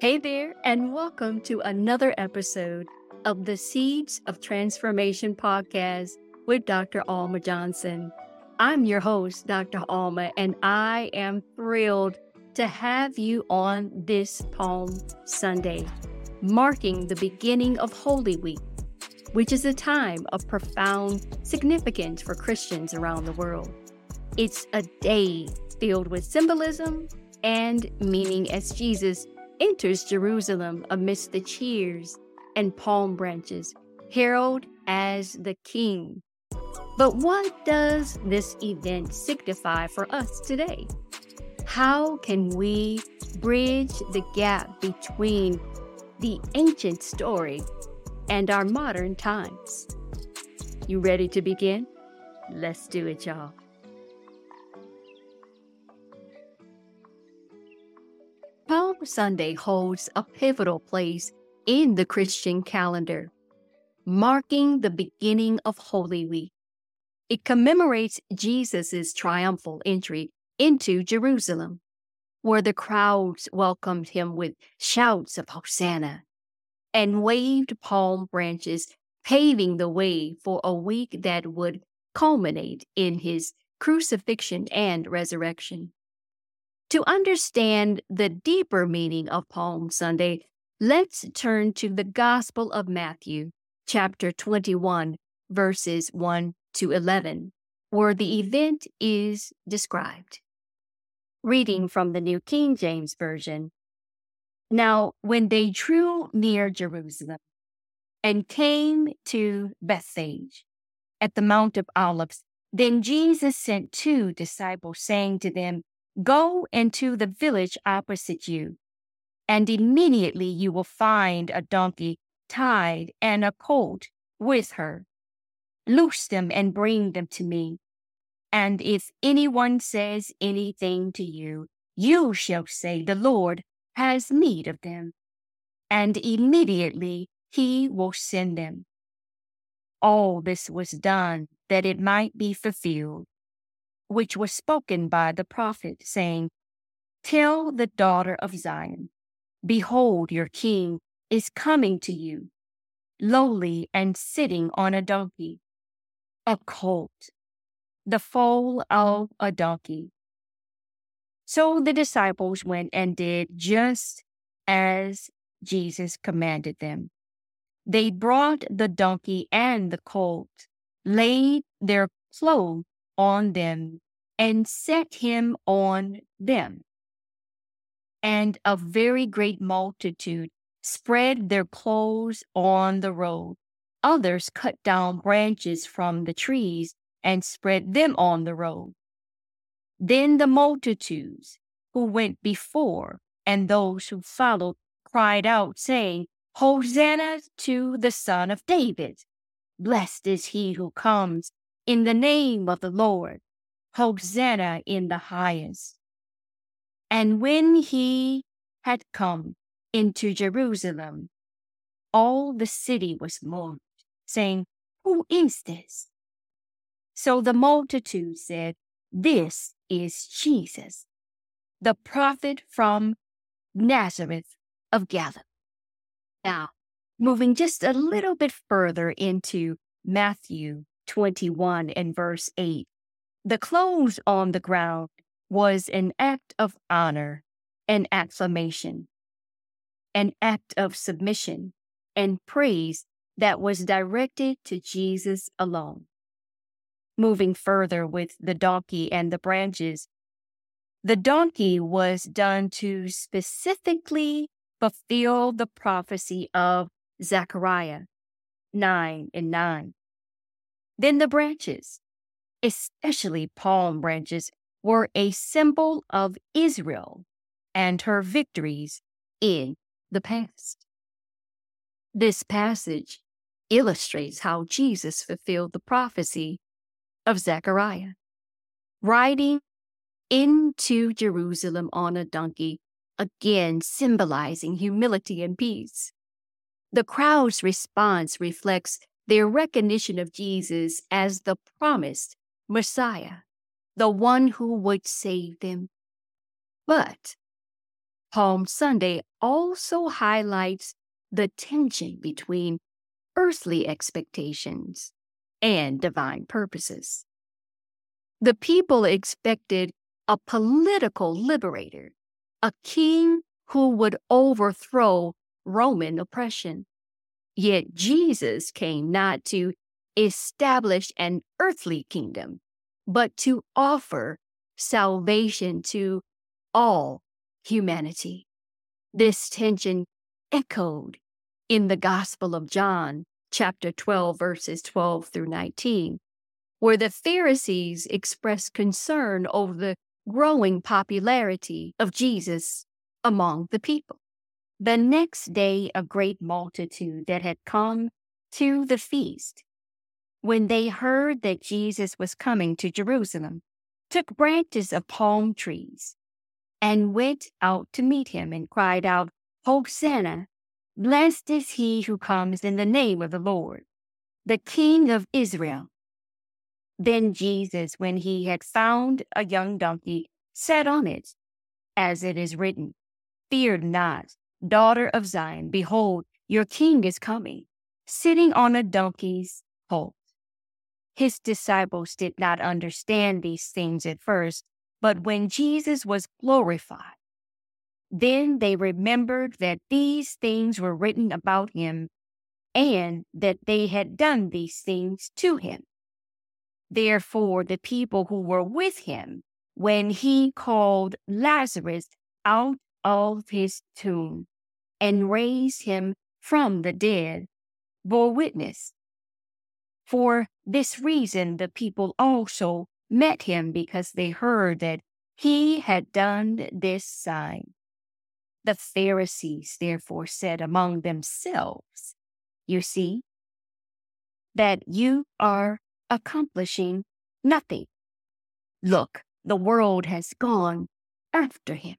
Hey there, and welcome to another episode of the Seeds of Transformation podcast with Dr. Alma Johnson. I'm your host, Dr. Alma, and I am thrilled to have you on this Palm Sunday, marking the beginning of Holy Week, which is a time of profound significance for Christians around the world. It's a day filled with symbolism and meaning as Jesus enters Jerusalem amidst the cheers and palm branches, heralded as the King. But what does this event signify for us today? How can we bridge the gap between the ancient story and our modern times? You ready to begin? Let's do it, y'all. Palm Sunday holds a pivotal place in the Christian calendar, marking the beginning of Holy Week. It commemorates Jesus' triumphal entry into Jerusalem, where the crowds welcomed him with shouts of Hosanna and waved palm branches, paving the way for a week that would culminate in his crucifixion and resurrection. To understand the deeper meaning of Palm Sunday, let's turn to the Gospel of Matthew, chapter 21, verses 1 to 11, where the event is described. Reading from the New King James Version. Now, when they drew near Jerusalem and came to Bethphage at the Mount of Olives, then Jesus sent 2 disciples, saying to them, "Go into the village opposite you, and immediately you will find a donkey tied and a colt with her. Loose them and bring them to me. And if anyone says anything to you, you shall say, 'The Lord has need of them,' and immediately he will send them." All this was done that it might be fulfilled, which was spoken by the prophet, saying, "Tell the daughter of Zion, behold, your king is coming to you, lowly and sitting on a donkey, a colt, the foal of a donkey." So the disciples went and did just as Jesus commanded them. They brought the donkey and the colt, laid their clothes on them, and set him on them. And a very great multitude spread their clothes on the road. Others cut down branches from the trees and spread them on the road. Then the multitudes who went before and those who followed cried out, saying, "Hosanna to the Son of David! Blessed is he who comes in the name of the Lord. Hosanna in the highest." And when he had come into Jerusalem, all the city was moved, saying, "Who is this?" So the multitude said, "This is Jesus, the prophet from Nazareth of Galilee." Now, moving just a little bit further into Matthew 21 and verse 8, the clothes on the ground was an act of honor and acclamation, an act of submission and praise that was directed to Jesus alone. Moving further with the donkey and the branches, the donkey was done to specifically fulfill the prophecy of Zechariah 9:9. Then the branches, especially palm branches, were a symbol of Israel and her victories in the past. This passage illustrates how Jesus fulfilled the prophecy of Zechariah, riding into Jerusalem on a donkey, again symbolizing humility and peace. The crowd's response reflects their recognition of Jesus as the promised Messiah, the one who would save them. But Palm Sunday also highlights the tension between earthly expectations and divine purposes. The people expected a political liberator, a king who would overthrow Roman oppression. Yet Jesus came not to establish an earthly kingdom, but to offer salvation to all humanity. This tension echoed in the Gospel of John, chapter 12, verses 12 through 19, where the Pharisees expressed concern over the growing popularity of Jesus among the people. The next day, a great multitude that had come to the feast, when they heard that Jesus was coming to Jerusalem, took branches of palm trees and went out to meet him and cried out, "Hosanna! Blessed is he who comes in the name of the Lord, the King of Israel." Then Jesus, when he had found a young donkey, sat on it, as it is written, "Fear not, daughter of Zion, behold, your king is coming, sitting on a donkey's colt." His disciples did not understand these things at first, but when Jesus was glorified, then they remembered that these things were written about him and that they had done these things to him. Therefore, the people who were with him, when he called Lazarus out of his tomb and raised him from the dead, bore witness. For this reason, the people also met him, because they heard that he had done this sign. The Pharisees therefore said among themselves, "You see that you are accomplishing nothing. Look, the world has gone after him."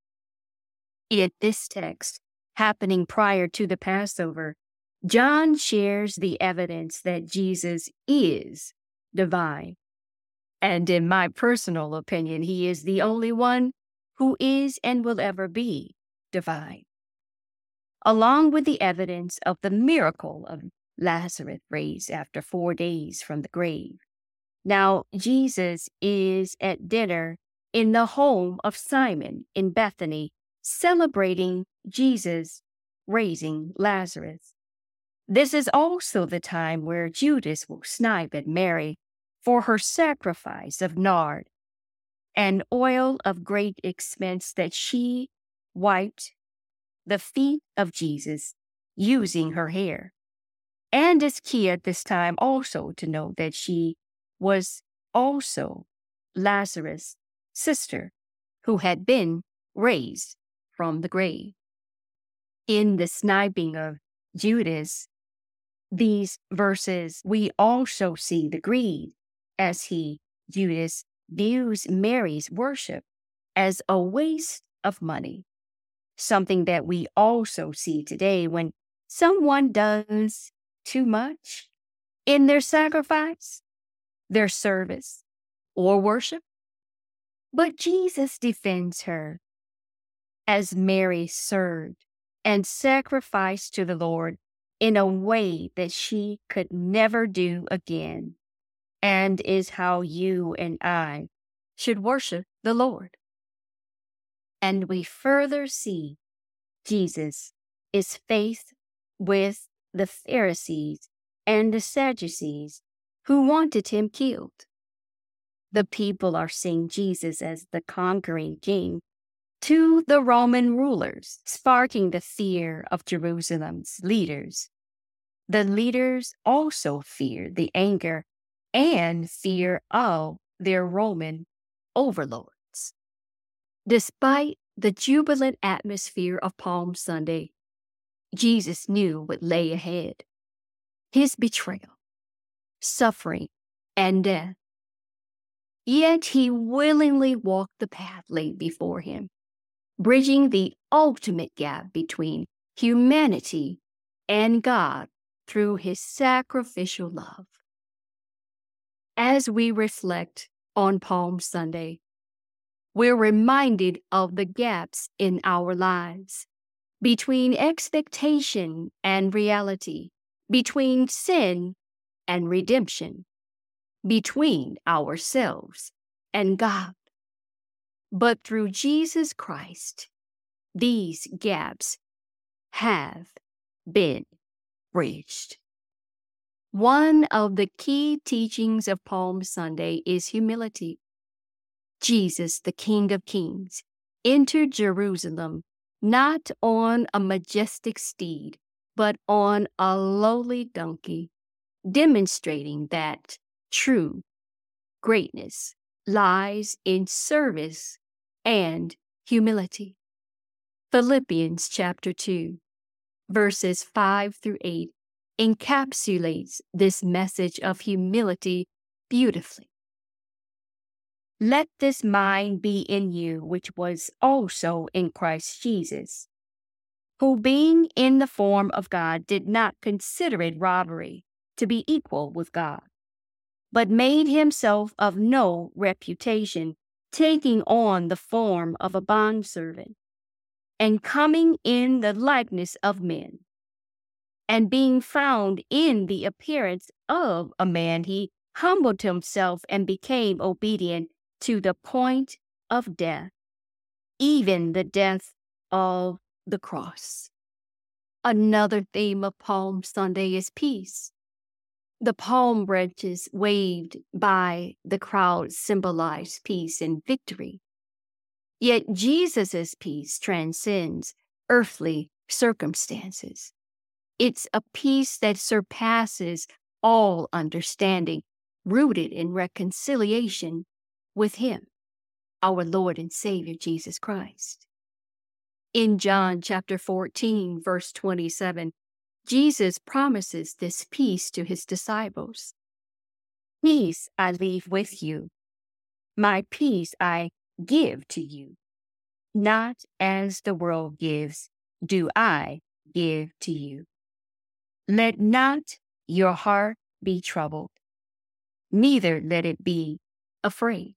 In this text, happening prior to the Passover, John shares the evidence that Jesus is divine. And in my personal opinion, he is the only one who is and will ever be divine. Along with the evidence of the miracle of Lazarus raised after 4 days from the grave. Now, Jesus is at dinner in the home of Simon in Bethany, celebrating Jesus raising Lazarus. This is also the time where Judas will snipe at Mary for her sacrifice of nard, an oil of great expense that she wiped the feet of Jesus using her hair. And it's key at this time also to note that she was also Lazarus' sister, who had been raised from the grave. In the sniping of Judas, these verses, we also see the greed as Judas, views Mary's worship as a waste of money, something that we also see today when someone does too much in their sacrifice, their service, or worship. But Jesus defends her as Mary served and sacrificed to the Lord in a way that she could never do again, and is how you and I should worship the Lord. And we further see Jesus is faced with the Pharisees and the Sadducees who wanted him killed. The people are seeing Jesus as the conquering king to the Roman rulers, sparking the fear of Jerusalem's leaders. The leaders also feared the anger and fear of their Roman overlords. Despite the jubilant atmosphere of Palm Sunday, Jesus knew what lay ahead: his betrayal, suffering, and death. Yet he willingly walked the path laid before him, bridging the ultimate gap between humanity and God through his sacrificial love. As we reflect on Palm Sunday, we're reminded of the gaps in our lives between expectation and reality, between sin and redemption, between ourselves and God. But through Jesus Christ, these gaps have been bridged. One of the key teachings of Palm Sunday is humility. Jesus, the King of Kings, entered Jerusalem not on a majestic steed, but on a lowly donkey, demonstrating that true greatness lies in service and humility. Philippians chapter 2, verses 5 through 8 encapsulates this message of humility beautifully. Let this mind be in you, which was also in Christ Jesus, who being in the form of God did not consider it robbery to be equal with God, but made himself of no reputation, taking on the form of a bondservant, and coming in the likeness of men. And being found in the appearance of a man, he humbled himself and became obedient to the point of death, even the death of the cross. Another theme of Palm Sunday is peace. The palm branches waved by the crowd symbolize peace and victory. Yet Jesus' peace transcends earthly circumstances. It's a peace that surpasses all understanding, rooted in reconciliation with Him, our Lord and Savior, Jesus Christ. In John chapter 14, verse 27, Jesus promises this peace to His disciples. Peace I leave with you. My peace I give to you. Not as the world gives, do I give to you. Let not your heart be troubled, neither let it be afraid.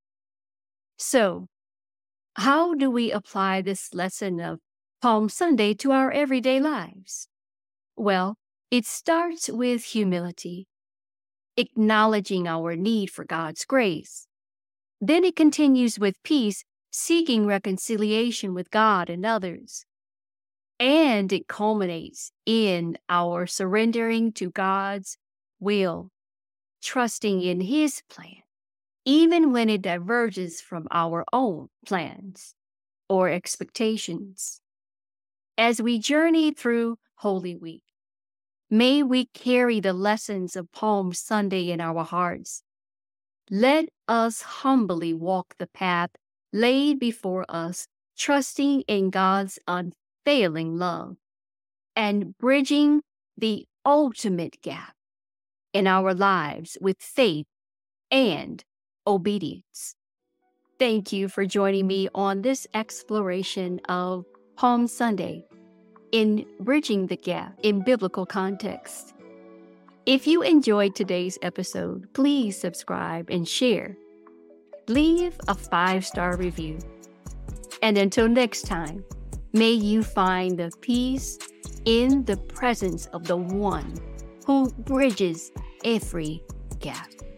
So, how do we apply this lesson of Palm Sunday to our everyday lives? Well, it starts with humility, acknowledging our need for God's grace. Then it continues with peace, seeking reconciliation with God and others. And it culminates in our surrendering to God's will, trusting in His plan, even when it diverges from our own plans or expectations. As we journey through Holy Week, may we carry the lessons of Palm Sunday in our hearts. Let us humbly walk the path laid before us, trusting in God's unfailing love and bridging the ultimate gap in our lives with faith and obedience. Thank you for joining me on this exploration of Palm Sunday in bridging the gap in biblical context. If you enjoyed today's episode, please subscribe and share. Leave a 5-star review. And until next time, may you find the peace in the presence of the one who bridges every gap.